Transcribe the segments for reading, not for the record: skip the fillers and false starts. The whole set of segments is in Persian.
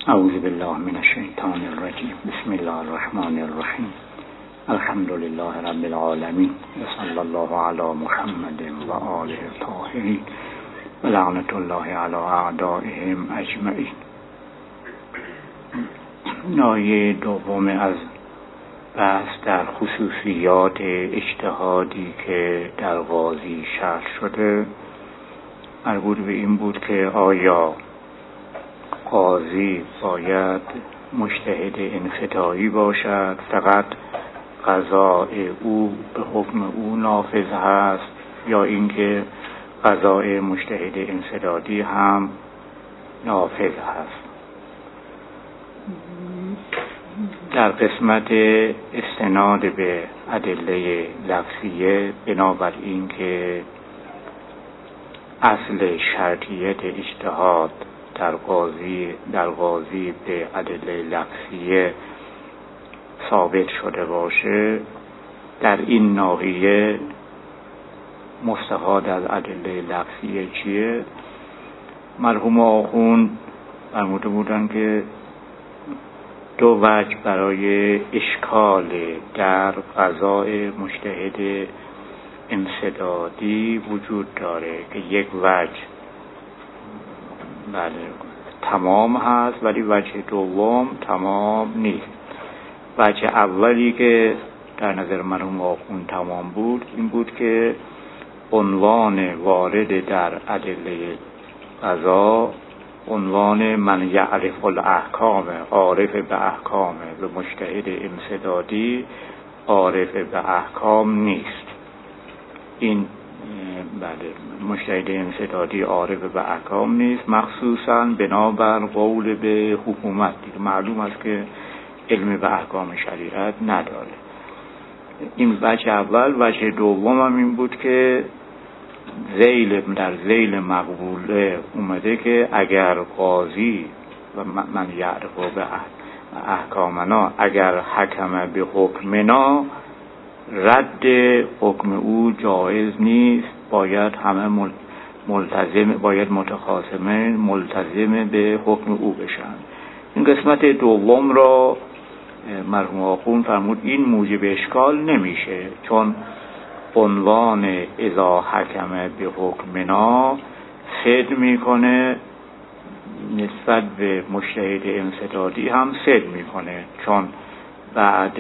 اعوذ بالله من الشیطان الرجیم. بسم الله الرحمن الرحیم. الحمد لله رب العالمین و صلی الله علی محمد و آله الطاهرین و لعنت الله علی اعدائهم اجمعین. نایه دوم از بحث در خصوصیات اجتهادی که در قاضی شرح شده مربوط به این بود که آیا قاضی باید مجتهد انفطاعی باشد، فقط قضای او به حکم او نافذ هست، یا اینکه قضای مجتهد انسدادی هم نافذ هست. در قسمت استناد به ادله لفظیه بنابر این که اصل شرطیت اجتهاد در قاضی به ادله لفظیه ثابت شده باشه، در این ناحیه مستفاد از ادله لفظیه چیه؟ مرحوم آخوند فرموده بودن که دو وجه برای اشکال در قضای مجتهد انسدادی وجود داره که یک وجه تمام هست ولی وجه دوم تمام نیست. وجه اولی که در نظر مرحوم آخوند تمام بود این بود که عنوان وارد در ادله قضا عنوان من یعرف الاحکام، عارف به احکام، به مجتهد انسدادی عارف به احکام نیست. این مجتهد انسدادی عارف به احکام نیست، مخصوصا بنابر قول به حکومت. معلوم است که علم به احکام شریعت نداره. این وجه اول. وجه دوم هم این بود که در ذیل مقبوله اومده که اگر قاضی و من یعرف به احکامنا اگر حکم به حکمنا رد حکم او جایز نیست، باید همه متخاصمین ملتزم به حکم او بشن. این قسمت دوم را مرحوم آخوند فرمود این موجب اشکال نمیشه، چون عنوان اذا حکم به حکمنا صدق میکنه، نسبت به مجتهد انسدادی هم صدق میکنه، چون بعد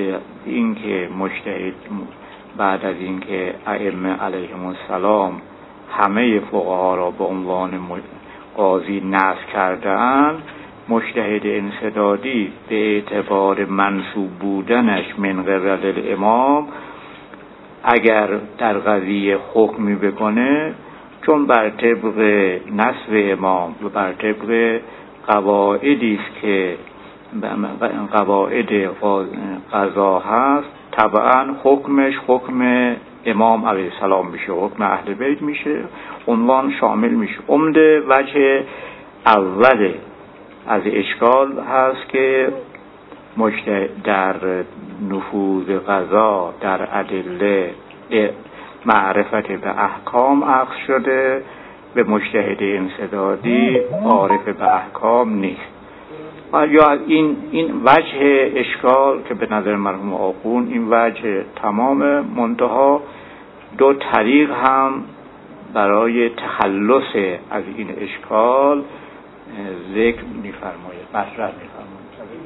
از اینکه ائمه علیهم السلام همه فقها را به عنوان قاضی نصب کردن، مجتهد انسدادی به اعتبار منصوب بودنش من قبل الامام اگر در قضیه حکمی بکنه، چون بر طبق نصب امام و بر طبق قواعدی است که قواعد قضا هست، طبعا حکمش حکم امام علیه السلام میشه، حکم اهل بیت میشه، عنوان شامل میشه. عمده وجه اول از اشکال هست که در نفوذ قضا در ادله معرفت به احکام عکس شده، به مجتهد انسدادی عارف به احکام نیست. یا این وجه اشکال که به نظر مرحوم آخوند این وجه تمام، منتها دو طریق هم برای تخلص از این اشکال ذکر می‌فرماید، مطرح می‌فرماید.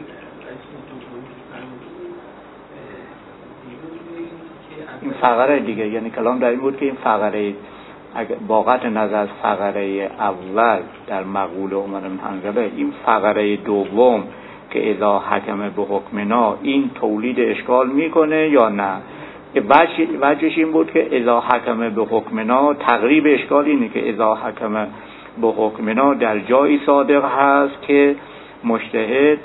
این فقره دیگه، یعنی کلام در این بود که این فقره با قطع نظر از فقره اول در مقول عمر بن حنظله، این فقره دوم که اذا حکم به حکمنا این تولید اشکال میکنه یا نه. وجهش این بود که اذا حکم به حکمنا، تقریب اشکال اینه که اذا حکم به حکمنا در جایی صادق هست که مجتهد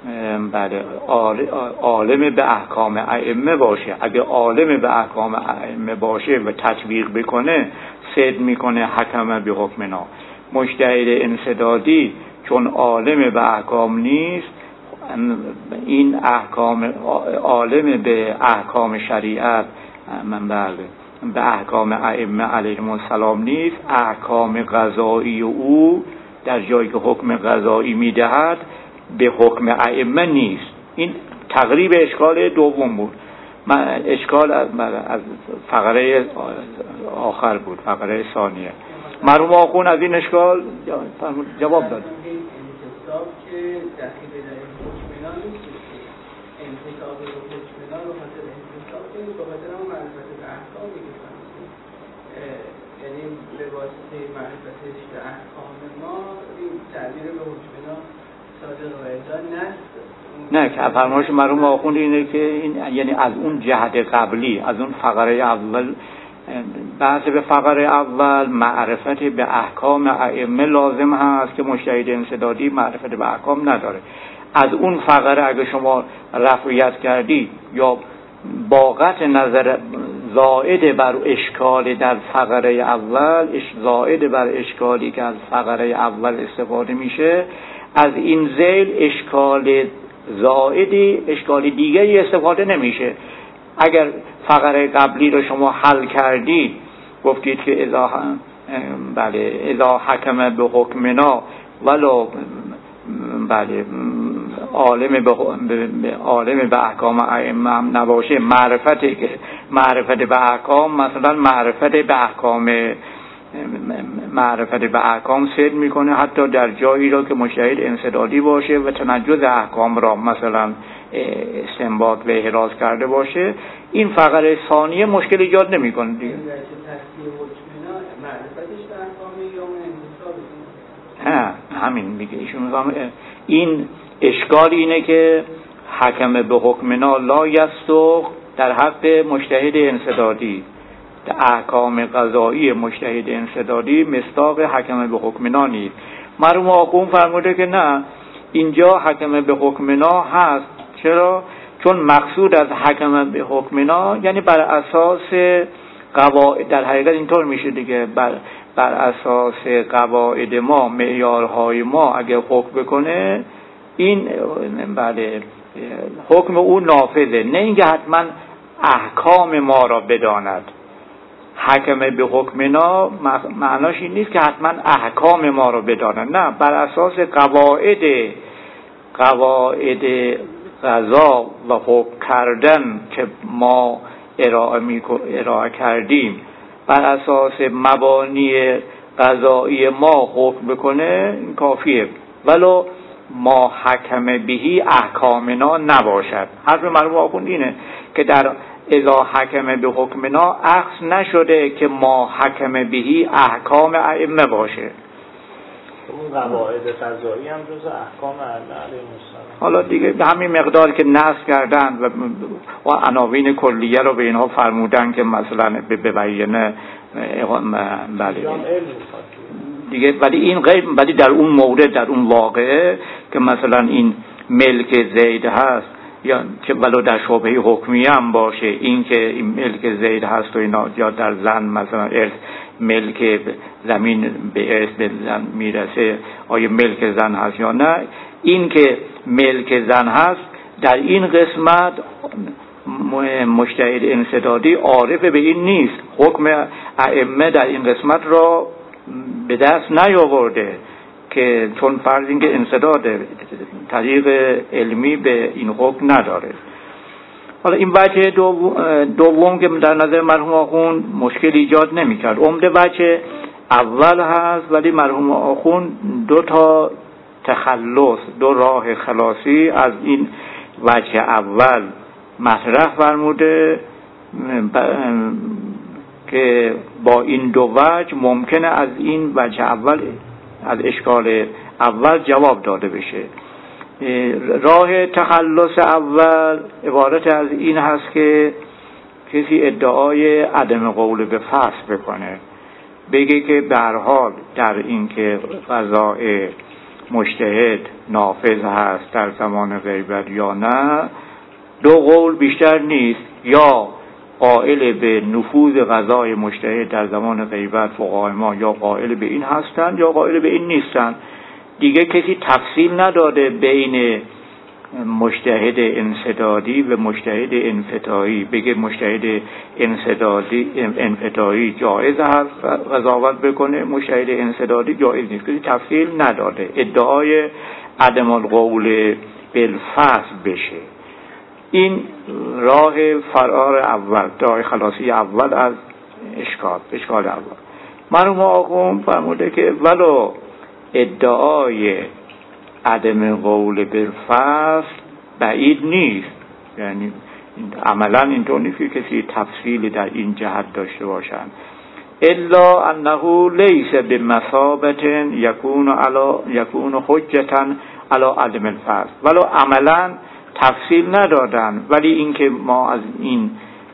عالم به احکام ائمه باشه. اگه عالم به احکام ائمه باشه و تطبیق بکنه، صدق میکنه حکم به حکمنا. مجتهد انسدادی چون عالم به احکام نیست، این احکام عالم به احکام شریعت به احکام ائمه علیهم السلام نیست، احکام قضایی او در جایی که حکم قضایی میدهد به حکم ائمه نیست. این تقریب اشکال دوم بود. اشکال از فقره آخر بود، فقره ثانیه. مرحوم آخوند از این اشکال جواب داد. انتصاب که دخیل در حکمنا نیست، انتصاب رو حکمنا رو خاطر انتصاب کنید به خاطر اون معرفت به احکام میگفتن، یعنی به واسطه معرفتش به احکام ما این تعبیر به حکمنا صادق و اجا نست. نه که فرمایش مرحوم آخوند اینه که این یعنی از اون جهت قبلی، از اون فقره اول، بحث به فقره اول معرفت به احکام ائمه لازم هست که مجتهد انسدادی معرفت به احکام نداره. از اون فقره اگه شما رفعیت کردی یا با قطع نظر زائد بر اشکال در فقره اول، زائد بر اشکالی که از فقره اول استفاده میشه، از این ذیل اشکال زائدی، اشکال دیگری استفاده نمیشه. اگر فقره قبلی رو شما حل کردید، گفتید که اذا حکم به حکمنا ولو عالم به احکام ائمه هم نباشه، معرفت به احکام، مثلا معرفت به احکام صدق میکنه حتی در جایی را که مجتهد انسدادی باشه و تنجز احکام را مثلا استنباط و احراز کرده باشه. این فقره ثانیه مشکل ایجاد نمیکنه دیگه. همین میگه ایشون. این اشکال اینه که حکم به حکمنا لا یستوق در حق مجتهد انسدادی، در احکام قضایی مجتهد انسدادی مصداق حکم به حکمنا نیست. مرحوم آخوند فرموده که نه، اینجا حکم به حکمنا هست. چرا؟ چون مقصود از حکم به حکمنا یعنی بر اساس قواعد، در حقیقت اینطور میشه دیگه، بر اساس قواعد ما، معیارهای ما اگر حکم بکنه، این حکم او نافذه، نه اینکه حتما احکام ما را بداند. حکم به حکمنا معناش این نیست که حتما احکام ما را بداند، نه، بر اساس قواعد قضا و حکم کردن که ما ارائه کردیم، بر اساس مبانی قضایی ما حکم بکنه، این کافیه. ولو ما حکم بهی احکامنا نباشد. حرف مرحوم آخوند اینه که در اذا حکم به حکمنا اخذ نشده که ما حکم بهی احکام ائمه باشه. اون قواعد قضایی هم جز احکام ائمه علیهم السلام. حالا دیگه به همین مقدار که نص کردن و عناوین کلیه رو به اینها فرمودن که مثلا به بیانه دیگه، ولی این غیر، ولی در اون مورد، در اون واقعه که مثلا این ملک زید هست، یا که ولو در شبهه حکمی هم باشه، این که این ملک زید هست و اینا، یا در زن مثلا ارث، ملک زمین به ارث به زن میرسه، آیا ملک زن هست یا نه، این که ملک زن هست در این قسمت مجتهد انسدادی عارف به این نیست. حکم ائمه در این قسمت را به دست نیاورده که چون فرض این که انسداد طریق علمی به این حکم نداره. حالا این وجه دوم که در نظر مرحوم آخوند مشکل ایجاد نمی کرد. عمده وجه اول هست، ولی مرحوم آخوند دو تا تخلص، دو راه خلاصی از این وجه اول مطرح فرموده که با این دو وجه ممکنه از این وجه اول، از اشکال اول جواب داده بشه. راه تخلص اول عبارت از این هست که کسی ادعای عدم قول به فصل بکنه، بگه که به هر حال در این که قضاء مجتهد نافذ هست در زمان غیبت یا نه، دو قول بیشتر نیست، یا قائل به نفوذ قضای مجتهد در زمان غیبت فقهای ما، یا قائل به این هستند یا قائل به این نیستند. دیگه کسی تفصیل نداده بین مجتهد انسدادی و مجتهد انفتاحی، بگه مجتهد انفتاحی جایز هست قضاوت بکنه، مجتهد انسدادی جایز نیست. کسی تفصیل نداده، ادعای عدم القول بالفصل بشه. این راه فرار اول، راه خلاصی اول از اشکال اول. مرحوم آخوند فرموده که ولو ادعای عدم قول بالفصل بعید نیست، یعنی عملا اینطور نیست که کسی تفصیلی در این جهت داشته باشند، الا انه لیس بمثابت یکون حجتا علی عدم الفصل. ولو عملا تفصیل ندادن، ولی اینکه ما از این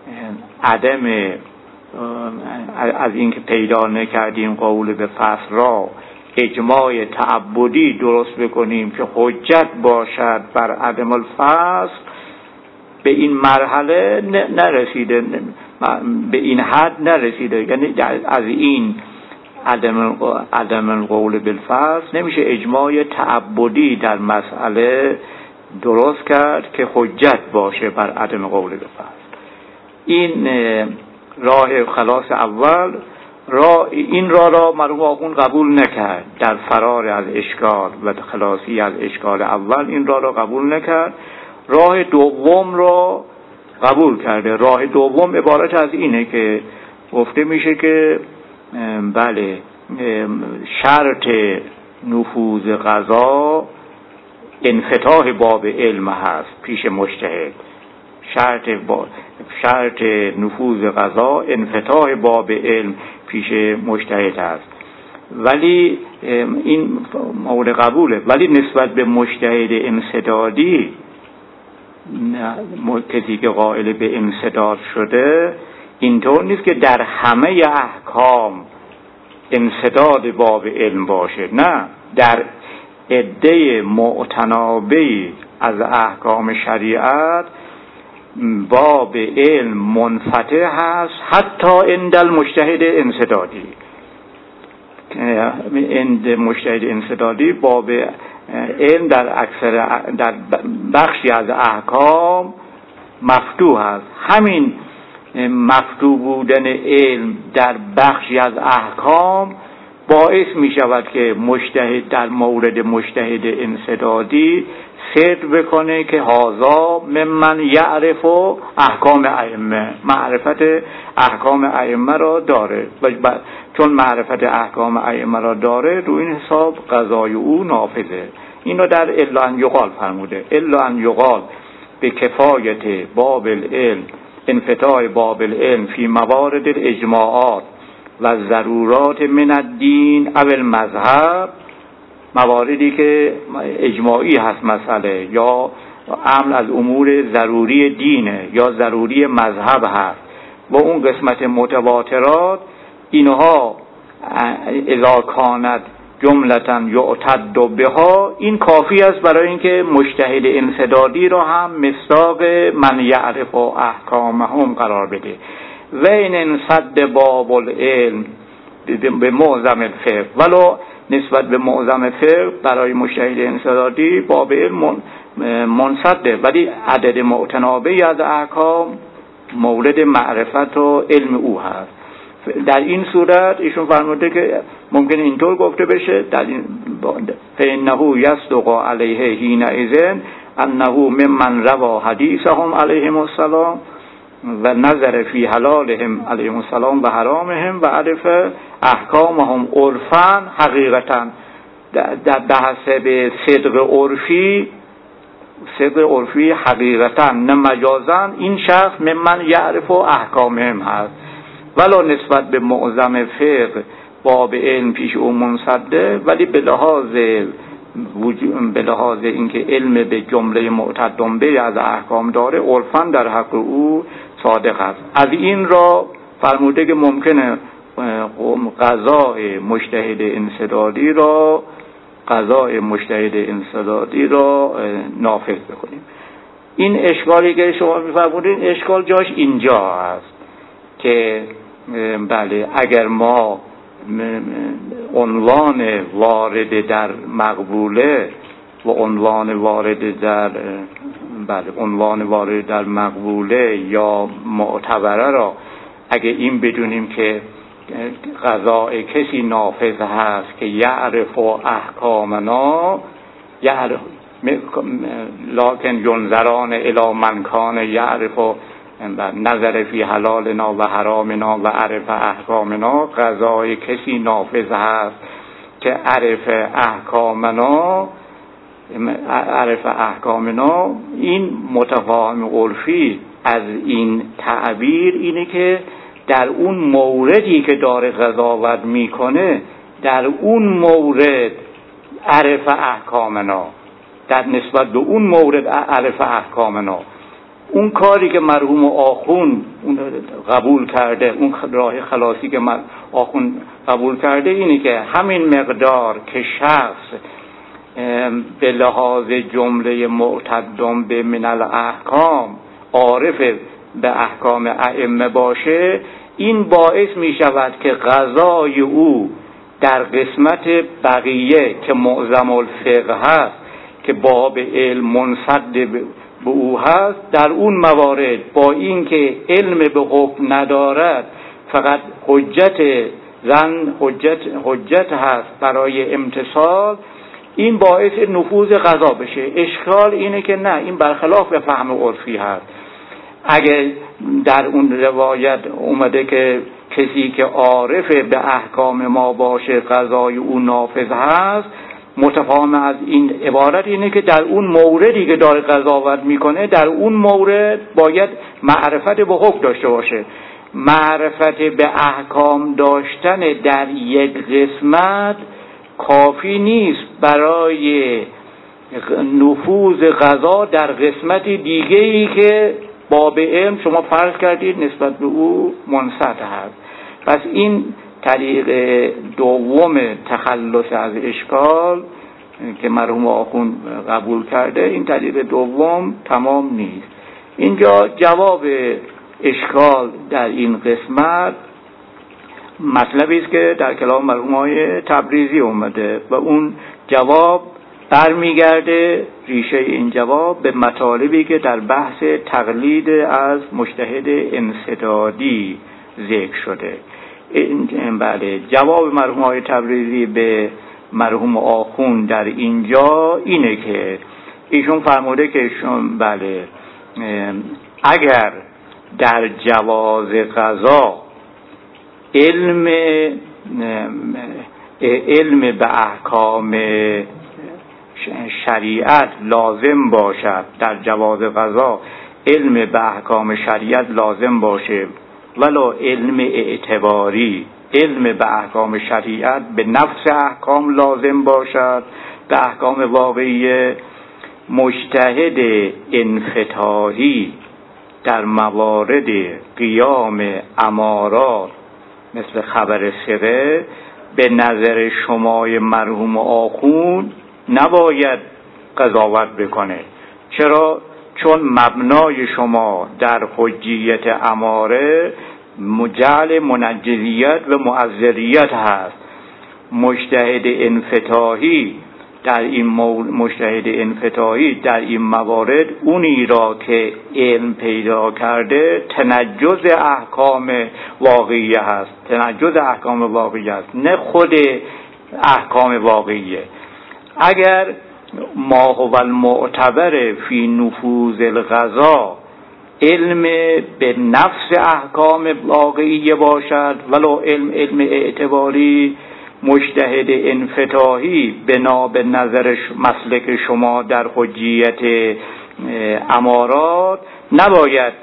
از اینکه پیدا نکردیم قول به فصل را اجماع تعبدی درست بکنیم که حجت باشد بر عدم الفصل، به این مرحله نرسیده، به این حد نرسیده. یعنی از این عدم القول بالفصل نمیشه اجماع تعبدی در مسئله درست کرد که حجت باشه بر عدم قول بالفصل. این راه خلاص اول، این را مرحوم آخوند قبول نکرد در فرار از اشکال و خلاصی از اشکال اول. این را قبول نکرد، راه دوم را قبول کرده. راه دوم عبارت از اینه که گفته میشه که بله، شرط نفوذ قضا انفتاح باب علم هست پیش مجتهد. شرط نفوذ قضا انفتاح باب علم پیش مجتهد هست، ولی این مورد قبوله. ولی نسبت به مجتهد انسدادی، کسی که قائل به انسداد شده، اینطور نیست که در همه احکام انسداد باب علم باشه. نه، در عده معتنابی از احکام شریعت باب علم منفتح هست، حتی عند المجتهد انسدادی. عند مجتهد انسدادی باب علم در بخشی از احکام مفتوح است. همین مفتوح بودن علم در بخشی از احکام باعث می شود که مجتهد در مورد مجتهد انسدادی صدق بکنه که هذا ممن یعرف احکام ائمه، معرفت احکام ائمه را داره، و چون معرفت احکام ائمه را داره، رو این حساب قضای او نافذه. این را در الا ان یقال فرموده. الا ان یقال به کفایت باب العلم، انفتاح باب العلم فی موارد الاجماعات و ضرورات من الدین او المذهب، مواردی که اجماعی هست مسئله، یا امر از امور ضروری دینه یا ضروری مذهب هست، و اون قسمت متواترات، اینها اذا کانت جملتاً یعتد بها، این کافی است برای اینکه مجتهد انسدادی را هم مصداق من یعرف احکامهم قرار بده. و این انصد باب العلم به معظم الفقه، ولو نسبت به معظم فقه برای مجتهد انسدادی باب علم منصده، ولی عدد معتنابی از احکام مورد معرفت و علم او هست. در این صورت ایشون فرموده که ممکن اینطور گفته بشه، در این فإنه یصدق علیه حینئذ انه ممن روى حدیثهم علیهم السلام و نظر فی حلالهم علیهم السلام و حرامهم و عرف احکامهم عرفا حقیقتا، در بحث صدق عرفی حقیقتا نه مجازا، این شخص ممن یعرف احکامهم هست. ولو نسبت به معظم فقه باب علم پیش او منصده، ولی به لحاظ اینکه علم به جمله معتدم به از احکام داره، عرفاً در حق او صادق است. از این را فرموده که ممکنه قضای مجتهد انسدادی را نافذ بکنیم. این اشکالی که شما می‌فرمودین، اشکال جاش اینجا است که بله، اگر ما عنوان وارد در مقبوله و عنوان وارد در مقبوله یا معتبره را اگه این بدونیم که قضاء کسی نافذ هست که یعرف احکامنا، لکن ینظران الی من کان یعرف نظر فی حلالنا و حرامنا و عرف احکامنا. قضای کسی نافذ هست که عرف احکامنا. این متفاهم عرفی از این تعبیر اینه که در اون موردی که داره قضاوت میکنه، در اون مورد عرف احکامنا، در نسبت به اون مورد عرف احکامنا. اون کاری که مرحوم آخوند قبول کرده، اون راه خلاصی که آخوند قبول کرده اینه که همین مقدار که شخص به لحاظ جمله معتدم به من الاحکام عارف به احکام ائمه باشه، این باعث می شود که قضای او در قسمت بقیه که معظم الفقه هست، که باب علم منصد به او هست، در اون موارد با اینکه علم به حکم ندارد، فقط حجت هست برای امتثال، این باعث نفوذ قضا بشه. اشکال اینه که نه، این برخلاف فهم عرفی هست. اگه در اون روایت اومده که کسی که عارف به احکام ما باشه قضای او نافذ هست، متفاهم از این عبارت اینه که در اون موردی که داره قضاوت میکنه، در اون مورد باید معرفت به حکم داشته باشه. معرفت به احکام داشتن در یک قسمت کافی نیست برای نفوذ قضا در قسمت دیگه‌ای که باب علم شما فرض کردید نسبت به او منصت هست. پس این طریق دوم تخلص از اشکال که مرحوم آخوند قبول کرده، این طریق دوم تمام نیست. اینجا جواب اشکال در این قسمت مطلبی است که در کلام مرحوم های تبریزی اومده و اون جواب برمیگرده، ریشه این جواب به مطالبی که در بحث تقلید از مجتهد انسدادی ذکر شده. بله، جواب مرحوم های تبریزی به مرحوم آخوند در اینجا اینه که ایشون فرموده که بله، اگر در جواز قضا علم به احکام شریعت لازم باشد، در جواز قضا علم به احکام شریعت لازم باشه، ولو علم اعتباری، علم به احکام شریعت به نفس احکام لازم باشد، به احکام واقعی، مجتهد انفتاحی در موارد قیام امارات مثل خبر ثقه به نظر شمای مرحوم آخوند نباید قضاوت بکنه. چرا؟ چون مبنای شما در حجیت اماره جعل منجزیت و معذریت هست. مجتهد انفتاحی در این موارد اونی را که علم پیدا کرده تنجز احکام واقعی هست، نه خود احکام واقعیه. اگر ما هو المعتبر فی نفوذ القضا علم به نفس احکام واقعی باشد، ولو علم اعتباری، مجتهد انفتاحی بنا به نظر مسلک شما در حجیت امارات نباید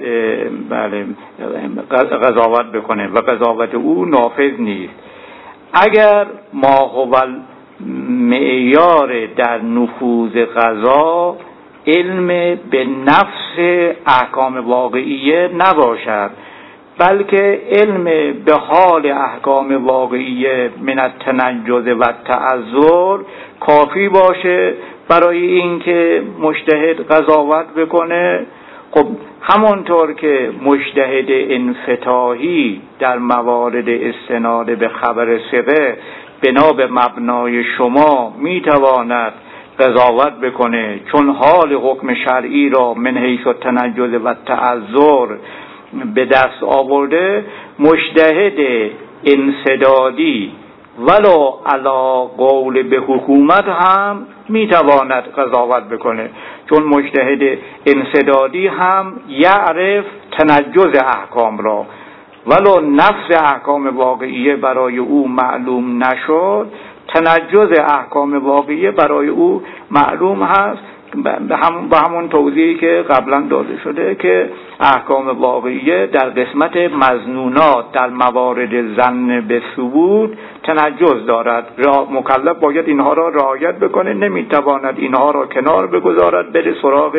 قضاوت بکنه و قضاوت او نافذ نیست. اگر ما هو معیار در نفوذ قضا علم به نفس احکام واقعیه نباشد، بلکه علم به حال احکام واقعیه من التنجز و تعذر کافی باشه برای اینکه مجتهد قضاوت بکنه. خب همانطور که مجتهد انفتاحی در موارد استناد به خبر ثقه بنا به مبنای شما میتواند قضاوت بکنه، چون حال حکم شرعی را من حیث التنجز و تعذر به دست آورده، مجتهد انسدادی ولو علی قول به حکومت هم میتواند قضاوت بکنه، چون مجتهد انسدادی هم یعرف تنجز احکام را، ولو نفس احکام واقعیه برای او معلوم نشد، تنجز احکام واقعیه برای او معلوم هست. به همون توضیحی که قبلا داده شده که احکام واقعیه در قسمت مظنونات در موارد ظن به ثبوت تنجز دارد، مکلف باید اینها را رعایت بکنه، نمیتواند اینها را کنار بگذارد بره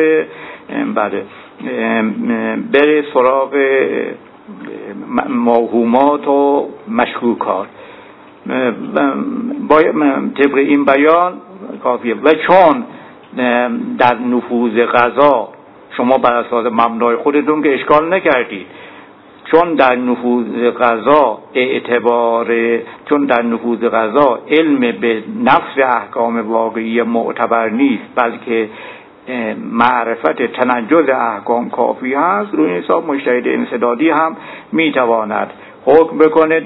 سراغ موهومات و مشکوکات. طبق این بیان کافیه. و چون در نفوذ قضا شما بر اساس مبنای خودتون که اشکال نکردید، چون در نفوذ قضا علم به نفس احکام واقعی معتبر نیست، بلکه معرفت تنجز احکام کافی هست، روی این حساب مجتهد انسدادی هم میتواند حکم بکنه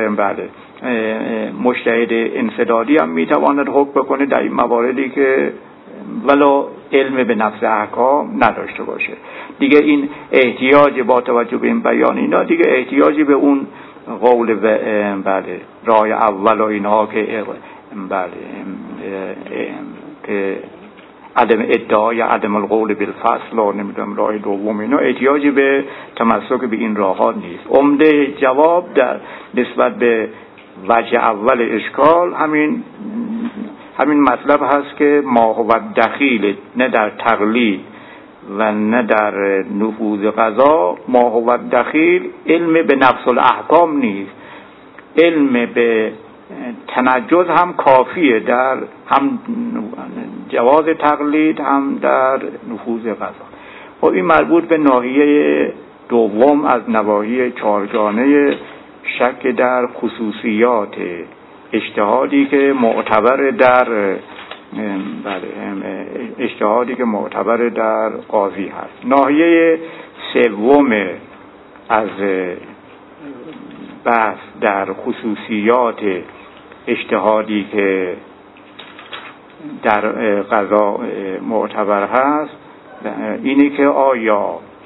مجتهد انسدادی هم میتواند حکم بکنه در این مواردی که ولو علم به نفس احکام نداشته باشه. دیگه این احتیاج با توجه به این بیان اینا دیگه احتیاجی به اون قول رای اول و اینها که که عدم ادعا یا عدم القول بالفصل و نمیدونم رای دوم اینا احتیاجی به تمسک به این راهات نیست. عمده جواب در نسبت به وجه اول اشکال همین مطلب هست که ما هو دخیل نه در تقلید و نه در نفوذ قضا. ما هو دخیل علم به نفس الاحکام نیست، علم به تنجز هم کافیه در هم جواز تقلید هم در نفوذ قضا. خب این مربوط به ناحیه دوم از نواحی چهارگانه شک در خصوصیات اجتهادی که معتبر در قاضی هست. ناحیه سوم از بحث در خصوصیات اجتهادی که در قضا معتبر هست اینه که آیا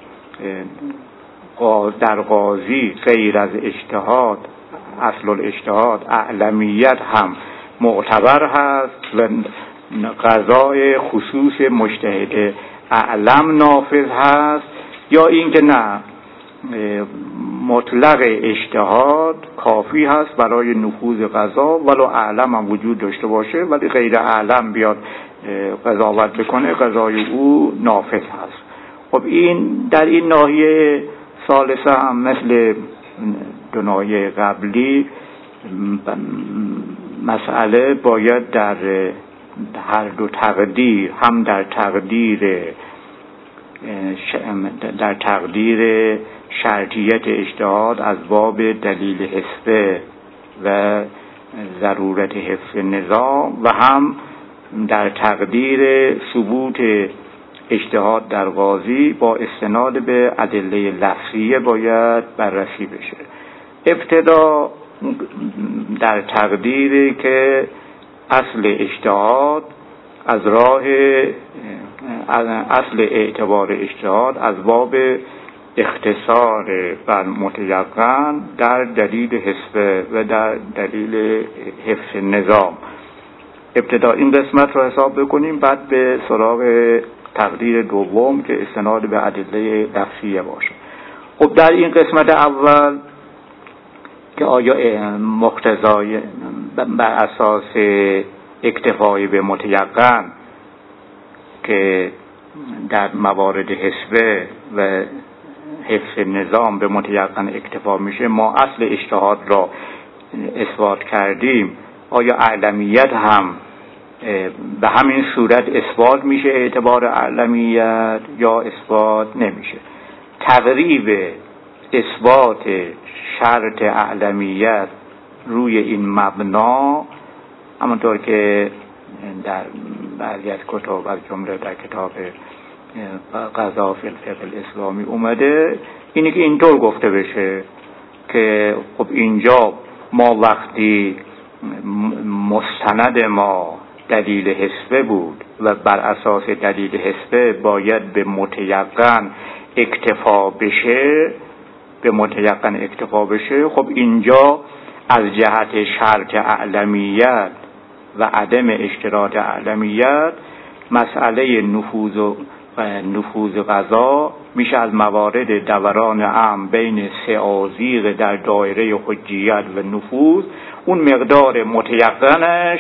در قاضی غیر از اجتهاد اصل الاجتهاد اعلمیت هم معتبر هست و قضای خصوص مجتهد اعلم نافذ هست، یا اینکه نه مطلق اجتهاد کافی هست برای نفوذ قضا ولو اعلم هم وجود داشته باشه ولی غیر اعلم بیاد قضاوت بکنه قضای او نافذ هست. خب این در این ناحیه ثالثه هم مثل دو ناحیه قبلی مسئله باید در هر دو تقدیر، هم در تقدیر شرطیت اجتهاد از باب دلیل حسبه و ضرورت حفظ نظام و هم در تقدیر ثبوت اجتهاد در قاضی با استناد به ادله لفظیه باید بررسی بشه. ابتدا در تقدیری که اصل اجتهاد از راه اصل اعتبار اجتهاد از باب اختصار بر متیقن در دلیل حسبه و در دلیل حفظ نظام ابتدا این قسمت رو حساب بکنیم، بعد به سراغ تقدیر دوم که استناد به ادله لفظیه باشه. خب در این قسمت اول که آیا مقتضای بر اساس اکتفای به متیقن که در موارد حسبه و حفظ نظام به متیقن اکتفا میشه، ما اصل اجتهاد را اثبات کردیم، آیا اعلمیت هم به همین صورت اثبات میشه اعتبار اعلمیت یا اثبات نمیشه؟ تقریب اثبات شرط اعلمیت روی این مبنا همونطور که در بعضی از کتاب از جمله در کتاب قضا فی الفقه الاسلامی اومده، اینه که اینطور گفته بشه که خب اینجا ما وقتی مستند ما دلیل حسبه بود و بر اساس دلیل حسبه باید به متیقن اکتفا بشه، خب اینجا از جهت شرط اعلمیت و عدم اشتراط اعلمیت مسئله نفوذ قضا میشه از موارد دوران عام بین سه آذیق در دایره حجیت و نفوذ، اون مقدار متیقنش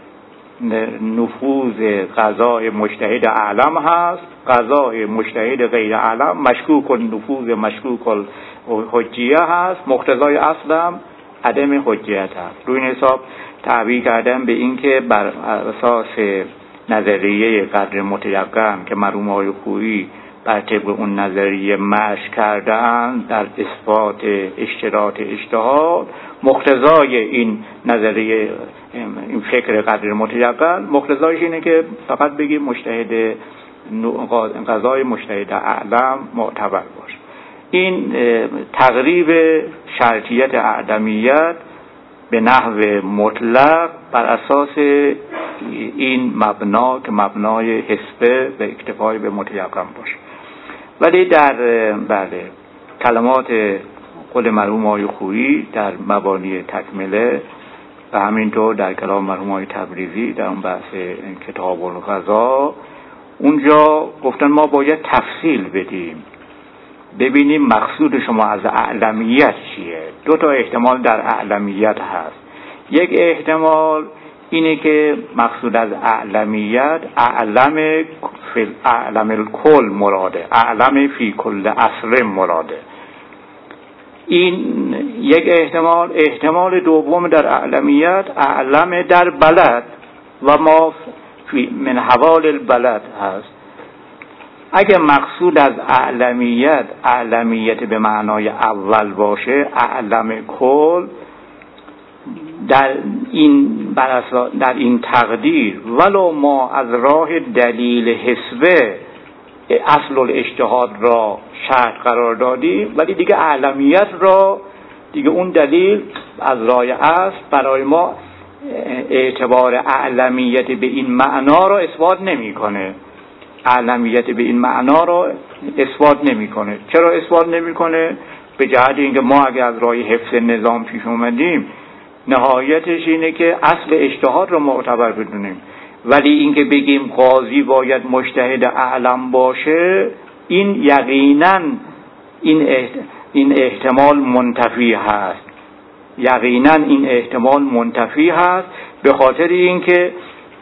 نفوذ قضای مجتهد اعلم هست، قضای مجتهد غیر اعلم مشکوک النفوذ مشکوک الحجیه هست، مقتضای اصلم عدم حجیت هست. روی این حساب تعبیر کردن به این که بر اساس نظریه قدر متیقن که مرحوم‌های خویی بر طبق اون نظریه مشی کرده‌اند در اثبات اشتراط اجتهاد، مقتضای این نظریه این فکر قدر متیقن مقتضایش اینه که فقط بگیم مجتهد قضای مجتهد اعلم معتبر باشه. این تقریب شرطیت اعلمیت به نحو مطلق بر اساس این مبنا که مبنای حسبه و اکتفای به متیقن باشه. ولی در کلمات قول مرحوم آقای خویی در مبانی تکمله و همینطور در کلام مرحوم آقای تبریزی در اون بحث کتاب القضا، اونجا گفتن ما باید تفصیل بدیم، ببینیم مقصود شما از اعلمیت چیه. دو تا احتمال در اعلمیت هست. یک احتمال اینه که مقصود از اعلمیت اعلم الکل مراده، اعلم فی کل اصل مراده. این یک احتمال. احتمال دوم در اعلمیت اعلم در بلد و ما من حوال البلد هست. اگه مقصود از اعلمیت به معنای اول باشه، اعلم کل، در این تقدیر ولو ما از راه دلیل حسبه اصل الاجتهاد را شرط قرار دادیم، ولی دیگه اعلمیت را دیگه اون دلیل از راه اصل برای ما اعتبار اعلمیت به این معنا را اثبات نمی‌کنه. اعلمیت به این معنا را اثبات نمی‌کنه. چرا اثبات نمی‌کنه؟ به جهت اینکه ما اگه از راه حفظ نظام پیش اومدیم، نهایتش اینه که اصل اجتهاد را معتبر بدونیم، ولی اینکه بگیم قاضی باید مجتهد اعلم باشه، این یقینا این احتمال منتفی هست. یقینا این احتمال منتفی هست به خاطر اینکه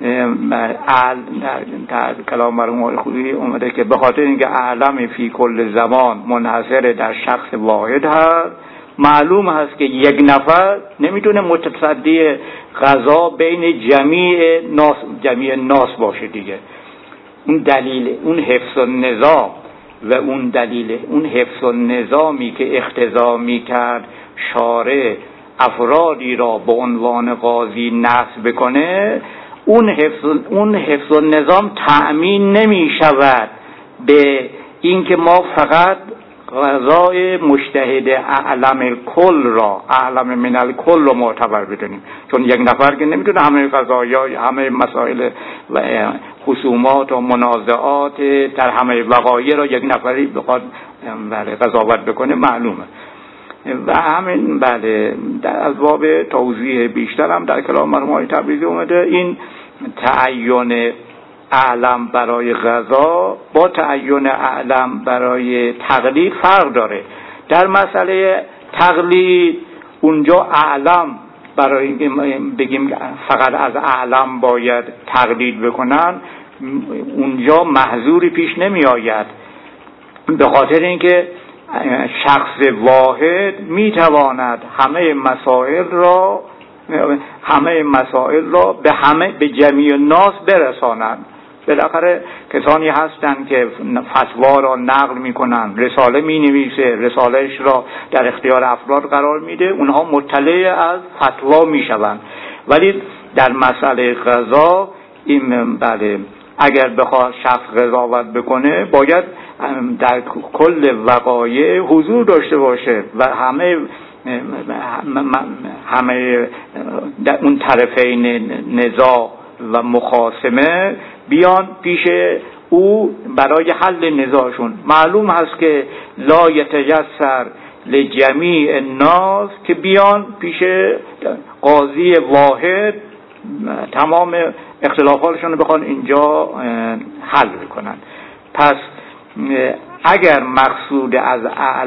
در کلام مرحوم خویی اومده که به خاطر اینکه اعلم فی کل زمان منحصر در شخص واحد هست، معلوم هست که یک نفر نمیتونه متصدی قضا بین جمیع ناس باشه دیگه. اون دلیل اون حفظ النظام و اون حفظ النظامی که اقتضا میکرد شارع افرادی را به عنوان قاضی نصب بکنه، اون حفظ النظام تأمین نمی شود به اینکه ما فقط قضای مجتهد اعلم کل را، اعلم من الکل را معتبر بدونیم، چون یک نفر که نمیتونه همه قضایا، همه مسائل و خصومات و منازعات در همه وقایع را یک نفری بخواد قضاوت بکنه، معلومه. و همین در اسباب توضیح بیشتر هم در کلام مرحوم آقای تبریزی اومده. این تعین اعلم برای قضا با تعین اعلم برای تقلید فرق داره. در مسئله تقلید اونجا اعلم برای اینکه بگیم فقط از اعلم باید تقلید بکنن، اونجا محظوری پیش نمی آید، به خاطر اینکه شخص واحد می تواند همه مسائل را به جمیع ناس برساند. بالاخره کسانی هستند که فتوا را نقل میکنن، رساله مینویسه، رسالهش را در اختیار افراد قرار میده، اونها مطلع از فتوا میشوند. ولی در مسئله قضا این اگر بخواد شخص قضاوت بکنه باید در کل وقایع حضور داشته باشه و همه همه در اون طرفین نزاع و مخاصمه بیان پیش او برای حل نزاعشون. معلوم هست که لا یتیسر لجمیع الناس که بیان پیش قاضی واحد تمام اختلافاتشون رو بخوان اینجا حل کنن. پس اگر مقصود از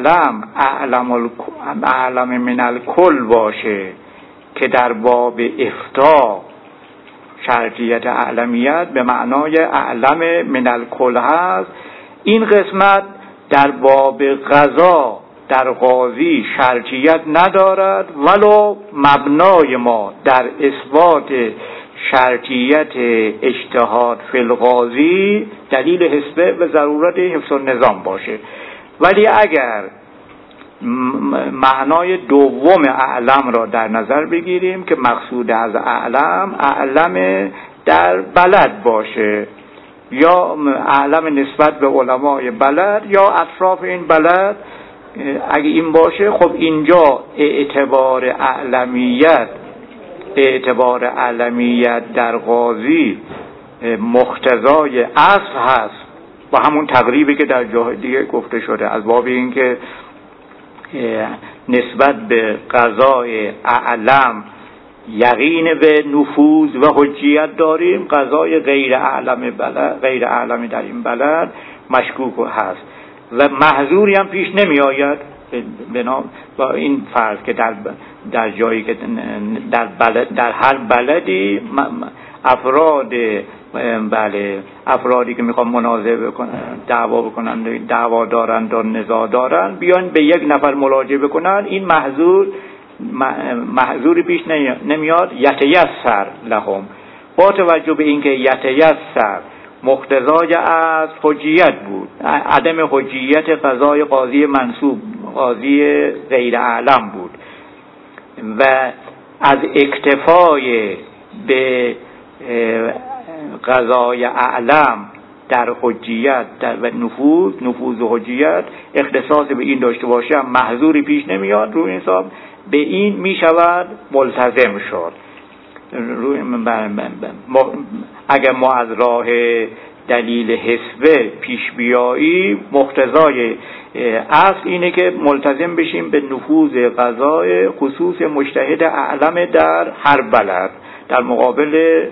اعلم من الکل باشه که در باب افتاء شرطیت اعلمیت به معنای اعلم من الکل هست، این قسمت در باب قضا در قاضی شرطیت ندارد، ولو مبنای ما در اثبات شرطیت اجتهاد فی القاضی دلیل حسبه و ضرورت حفظ النظام باشه. ولی اگر معنای دوم اعلم را در نظر بگیریم که مقصود از اعلم در بلد باشه، یا اعلم نسبت به علمای بلد یا اطراف این بلد، اگه این باشه خب اینجا اعتبار اعلمیت در قاضی مقتضای اصل هست و همون تقریبی که در جای دیگه گفته شده از باب این که نسبت به قضای اعلم یقین به نفوذ و حجیت داریم، قضای غیر اعلم در این بلد مشکوک هست و محظوری هم پیش نمی آید با این فرض که در جایی که در هر بلدی افرادی که میخوان منازعه بکنن، دعوا بکنن، دعوا دارن و نزاع دارن، بیان به یک نفر مراجعه بکنن، این محظوری پیش نمیاد. یتیسر لهم، با توجه به اینکه یتیسر مقتضای از حجیت بود، عدم حجیت قضای قاضی منصوب، قاضی غیر اعلم بود و از اکتفای به قضای اعلم در حجیت و نفوذ و حجیت اختصاص به این داشته باشه هم محظوری پیش نمیاد. روی حساب به این می شود ملتزم شد. اگر ما از راه دلیل حسبه پیش بیایی، مقتضای اصل اینه که ملتزم بشیم به نفوذ قضای خصوص مجتهد اعلم در هر بلد در مقابل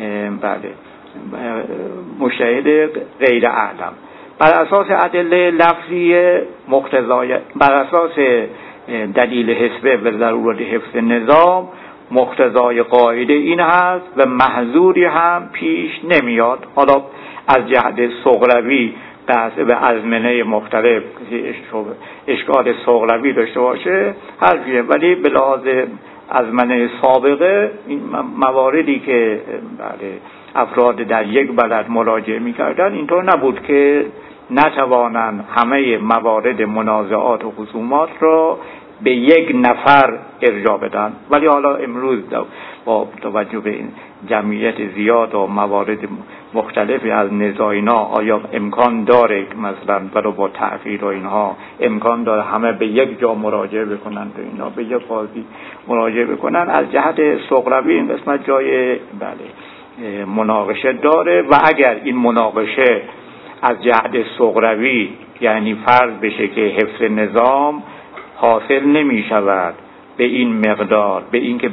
مجتهد غیر اعلم، بر اساس ادله لفظی مقتضای، بر اساس دلیل حسبه و ضرورت حفظ نظام مقتضای قاعده این هست و محظوری هم پیش نمیاد. حالا از جهت صغروی بحث به ازمنه مختلف اشکال صغروی داشته باشه حرفیه، ولی به لحاظ ازمنه سابقه این مواردی که افراد در یک بلد مراجعه میکردن اینطور نبود که نتوانند همه موارد منازعات و خصومات را به یک نفر ارجاع بدن. ولی حالا امروز با توجه به این جمعیت زیاد و موارد مختلفی از نزاع اینا آیا امکان داره مثلا برای با تأخیر و اینها امکان داره همه به یک جا مراجعه بکنن و اینا به یک قاضی مراجعه بکنن؟ از جهت صغروی این قسمت جای مناقشه داره و اگر این مناقشه از جهت صغروی یعنی فرض بشه که حفظ نظام حاصل نمی شود به این مقدار، به این که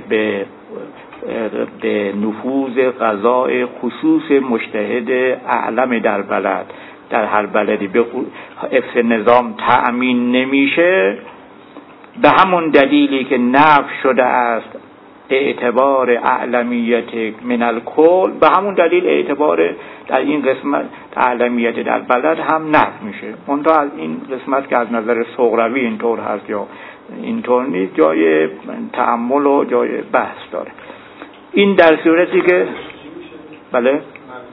به نفوذ قضای خصوص مجتهد اعلم در بلد در هر بلدی به حفظ نظام تأمین نمیشه، به همون دلیلی که نفی شده است اعتبار اعلمیت من الکل، به همون دلیل اعتبار در این قسمت اعلمیت در بلد هم نفی میشه. منتها از این قسمت که از نظر صغروی اینطور هست یا اینطور نیست جای تأمل و جای بحث داره. این در صورتی که بله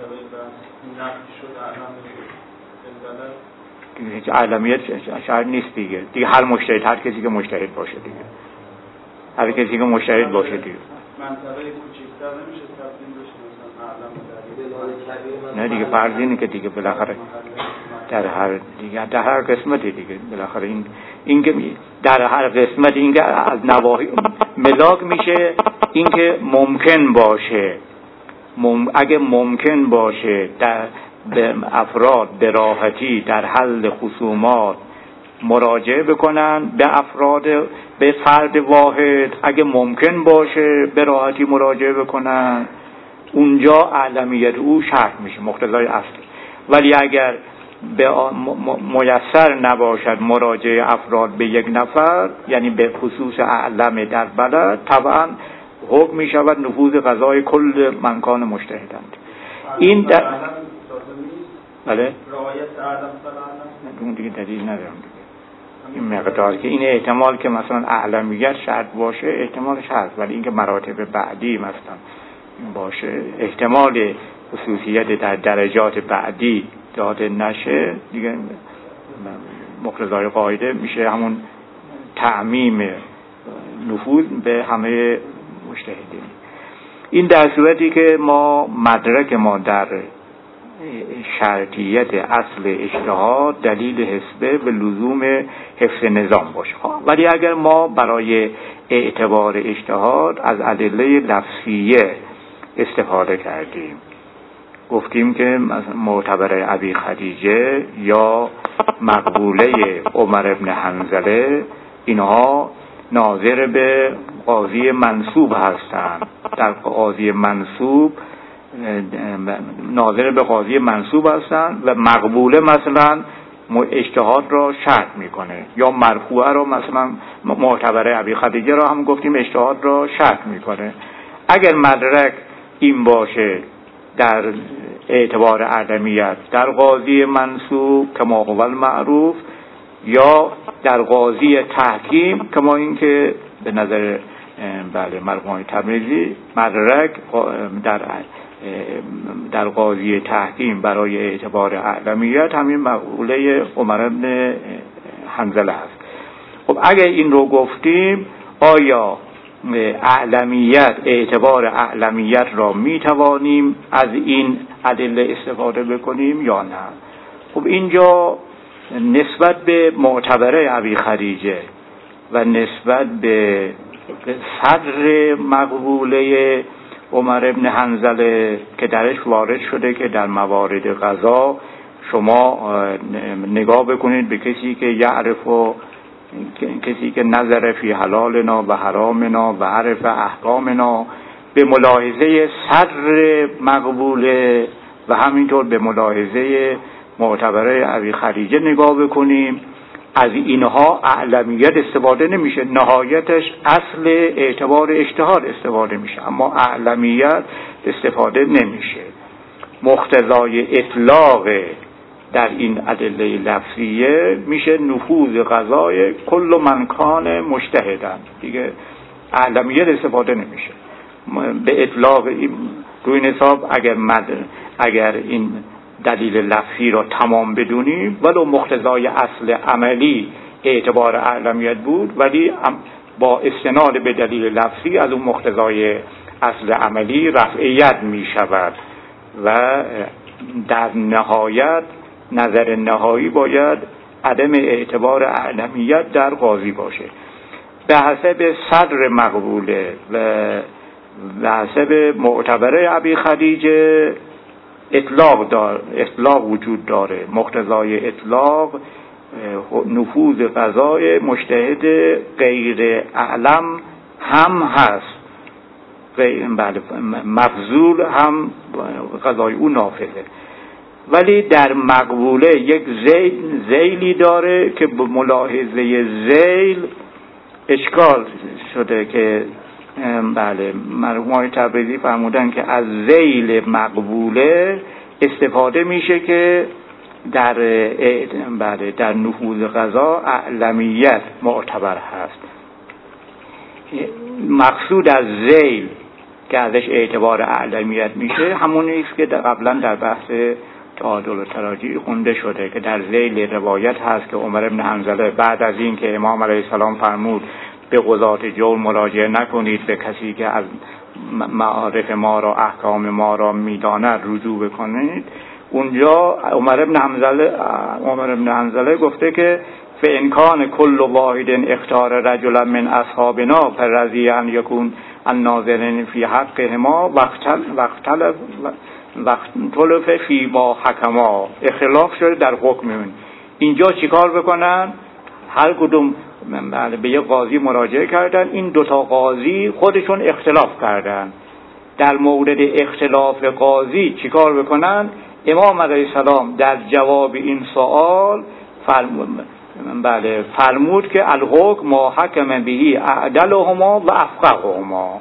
اعلمیت شرط نیست دیگه هر مجتهد، هر کسی که مجتهد باشه دیگه، هر کسی که مجتهد باشه دیگه. منطقه کوچیک‌تر نمیشه تبدیل بشه مثلا اعلم نه دیگه فرض اینه که دیگه بالاخره در هر قسمتی دیگه بالاخره این که در هر قسمت این که از نواحی ملاک میشه، این که ممکن باشه اگه ممکن باشه به افراد به راحتی در حل خصومات مراجعه بکنن، به فرد واحد اگه ممکن باشه به راحتی مراجعه بکنن، اونجا اعلمیت او شرط میشه، مقتضای اصلی. ولی اگر میسر نباشد مراجعه افراد به یک نفر، یعنی به خصوص اعلم در بلد، طبعا حکم می شود نفوذ قضای کل من کان مجتهدند. این در بله رعایت اعلم اون دیگه دلیل ندارم دیگه. این مقدار که این احتمال که مثلا اعلمیت شرط باشه احتمالش هست، ولی اینکه مراتب بعدی مثلا باشه، احتمال خصوصیت در درجات بعدی داده نشه دیگه، مقتضای قاعده میشه همون تعمیم نفوذ به همه مجتهدین. این در صورتی که مدرک ما در شرطیت اصل اجتهاد دلیل حسبه و لزوم حفظ نظام باشه. ولی اگر ما برای اعتبار اجتهاد از ادله لفظیه استفاده کردیم، گفتیم که معتبر ابی خدیجه یا مقبوله عمر ابن حنظله اینها ناظر به قاضی منصوب هستند، در قاضی منصوب ناظر به قاضی منصوب هستند و مقبوله مثلا اجتهاد را شرط میکنه، یا مرفوعه را مثلا معتبر ابی خدیجه را هم گفتیم اجتهاد را شرط میکنه. اگر مدرک این باشه در اعتبار اعلمیت در قاضی منصوب کما هو المعروف، یا در قاضی تحکیم کما این که به نظر مرحوم تبریزی مدرک در قاضی تحکیم برای اعتبار اعلمیت همین مقوله عمر بن حنظله است. خب اگر این رو گفتیم، آیا اعلمیت اعتبار اعلمیت را می توانیم از این ادله استفاده بکنیم یا نه؟ خب اینجا نسبت به معتبره ابی خدیجه و نسبت به صدر مقبوله عمر ابن حنظله که درش وارد شده که در موارد قضا شما نگاه بکنید به کسی که یعرف و کسی که نظر فی حلالنا و حرامنا و عرف احکامنا، به ملاحظه صدر مقبوله و همینطور به ملاحظه معتبره ابی خدیجه نگاه بکنیم، از اینها اعلمیت استفاده نمیشه، نهایتش اصل اعتبار اجتهاد استفاده میشه، اما اعلمیت استفاده نمیشه. مقتضای اطلاق در این ادله لفظیه میشه نفوذ قضای کل من کان مجتهدن، دیگه اعلمیت استفاده نمیشه. به اطلاق روی حساب اگر این دلیل لفظی را تمام بدونیم، ولو مقتضای اصل عملی اعتبار اعلمیت بود، ولی با استناد به دلیل لفظی از اون مقتضای اصل عملی رفعیت می شود و در نهایت نظر نهایی باید عدم اعتبار اعلمیت در قاضی باشه. به حسب صدر مقبوله و به حسب معتبره ابی خدیجه اطلاق وجود داره. مقتضای اطلاق نفوذ قضای مجتهد غیر اعلم هم هست، مفضول هم قضای او نافذه. ولی در مقبوله یک ذیلی داره که به ملاحظه ذیل اشکال شده که مرحوم تبریزی فرمودن که از ذیل مقبوله استفاده میشه که در نفوذ قضا اعلمیت معتبر هست. مقصود از ذیل که ازش اعتبار اعلمیت میشه همونی است که قبلا در بحث تعادل و تراجیح خونده شده که در ذیل روایت هست که عمر ابن حنظله بعد از این که امام علیه السلام فرمود به قضات جور مراجعه نکنید، به کسی که از معارف ما را، احکام ما را میداند رجوع بکنید. اونجا عمر بن حنظله گفته که فإن كان كل واحد اختار رجلا من اصحابنا فرضي ان يكون الناظرين في حقهما واختلف فی ما حکما. اختلاف شده در حکم اون. اینجا چیکار بکنن؟ هر کدوم به یه قاضی مراجعه کردن، این دوتا قاضی خودشون اختلاف کردن. در مورد اختلاف قاضی چیکار بکنن؟ امام علیه السلام در جواب این سوال فرمود که الحکم ما حکم بهی اعدلهما و افقههما.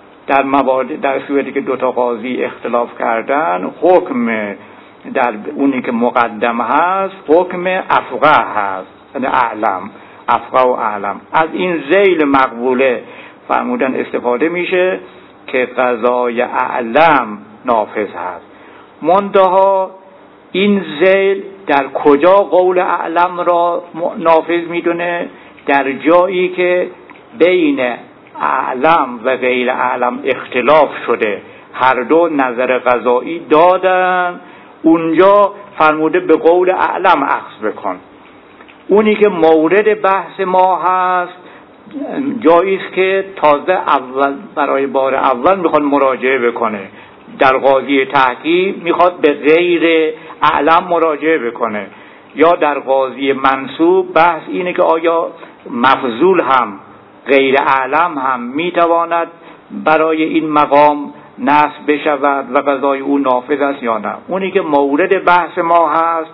در صورتی که دوتا قاضی اختلاف کردن، حکم در اونی که مقدم هست حکم افقه هست، یعنی اعلم، افقه و اعلم. از این ذیل مقبوله فرمودن استفاده میشه که قضای اعلم نافذ هست. منتها این ذیل در کجا قول اعلم را نافذ میدونه؟ در جایی که بین اعلم و غیر اعلم اختلاف شده، هر دو نظر قضایی دادن، اونجا فرموده به قول اعلم اخذ بکن. اونی که مورد بحث ما هست جایی است که تازه اول برای بار اول میخواد مراجعه بکنه، در قاضی تحقیق میخواد به غیر اعلم مراجعه بکنه، یا در قاضی منصوب بحث اینه که آیا مفضول هم غیر اعلم هم میتواند برای این مقام نصب بشود و قضای او نافذ است یا نه. اونی که مورد بحث ما هست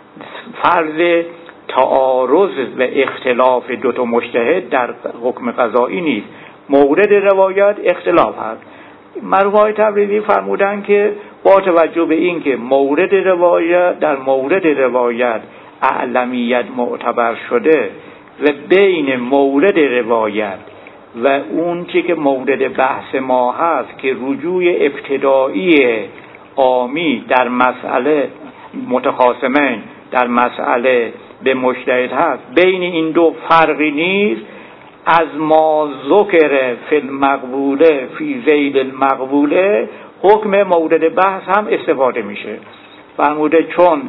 فرض تعارض و اختلاف دو تا مجتهد در حکم قضایی نیست، مورد روایت اختلاف هست. مرحوم تبریزی فرمودن که با توجه به این که مورد روایت در مورد روایت اعلمیت معتبر شده و بین مورد روایت و اون چی که مورد بحث ما هست که رجوع ابتدایی عامی در مسئله متخاصمین در مسئله به مجتهد هست، بین این دو فرقی نیست، از ما ذکر فی المقبوله فی ذیل المقبوله حکم مورد بحث هم استفاده میشه. فرموده چون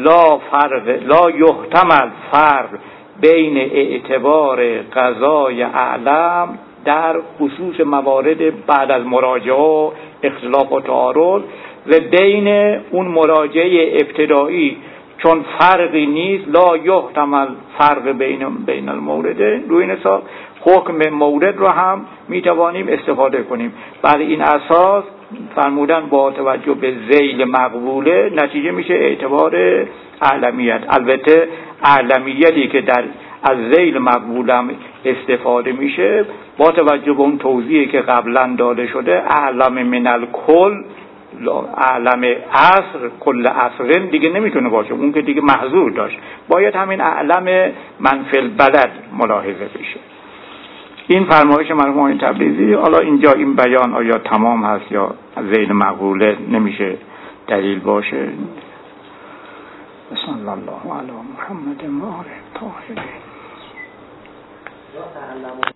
لا یحتمل فرق بین اعتبار قضای اعلم در خصوص موارد بعد از مراجعه اختلاف و تعارض و بین اون مراجعه ابتدایی چون فرقی نیست، لا یحتمل فرق بین المورد، روی این حساب حکم مورد رو هم میتوانیم استفاده کنیم. برای این اساس فرمودن با توجه به ذیل مقبوله نتیجه میشه اعتبار اعلمیت. البته اعلمیتی که از ذیل مقبول هم استفاده میشه با توجه به اون توضیحی که قبلا داده شده، اعلم من الکل، اعلم عصر کل عصرن دیگه نمیتونه باشه، اون که دیگه محظور داشت، باید همین اعلم من فی البلد ملاحظه بشه. این فرمایش مرحوم تبریزی. حالا اینجا این بیان آیا تمام هست یا ذیل مقبوله نمیشه دلیل باشه. صلی الله علی محمد و آله الطاهرین.